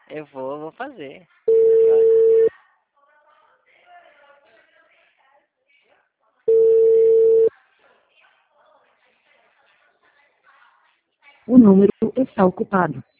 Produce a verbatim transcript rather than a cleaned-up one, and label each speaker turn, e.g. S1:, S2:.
S1: Eu vou, vou fazer.
S2: O número está ocupado.